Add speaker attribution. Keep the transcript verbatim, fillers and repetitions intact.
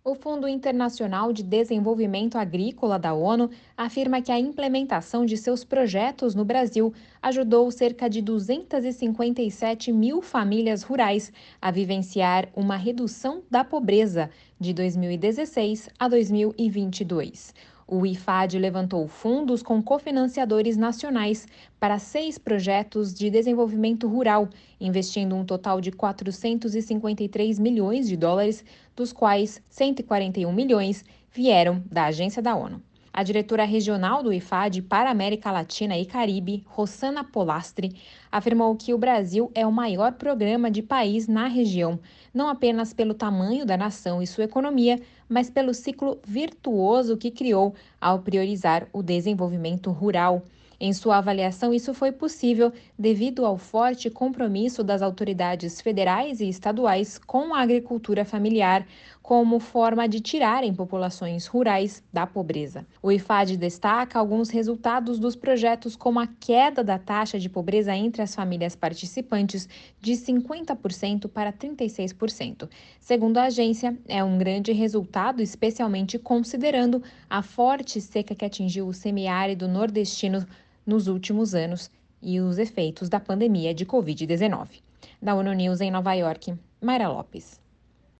Speaker 1: O Fundo Internacional de Desenvolvimento Agrícola da ONU afirma que a implementação de seus projetos no Brasil ajudou cerca de duzentas e cinquenta e sete mil famílias rurais a vivenciar uma redução da pobreza de dois mil e dezesseis a dois mil e vinte e dois. O IFAD levantou fundos com cofinanciadores nacionais para seis projetos de desenvolvimento rural, investindo um total de quatrocentos e cinquenta e três milhões de dólares, dos quais cento e quarenta e um milhões vieram da agência da ONU. A diretora regional do IFAD para a América Latina e Caribe, Rossana Polastri, afirmou que o Brasil é o maior programa de país na região, não apenas pelo tamanho da nação e sua economia, mas pelo ciclo virtuoso que criou ao priorizar o desenvolvimento rural. Em sua avaliação, isso foi possível devido ao forte compromisso das autoridades federais e estaduais com a agricultura familiar, como forma de tirarem populações rurais da pobreza. O IFAD destaca alguns resultados dos projetos, como a queda da taxa de pobreza entre as famílias participantes de cinquenta por cento para trinta e seis por cento. Segundo a agência, é um grande resultado, especialmente considerando a forte seca que atingiu o semiárido nordestino nos últimos anos e os efeitos da pandemia de covid dezenove. Da ONU News em Nova York, Mayra Lopes.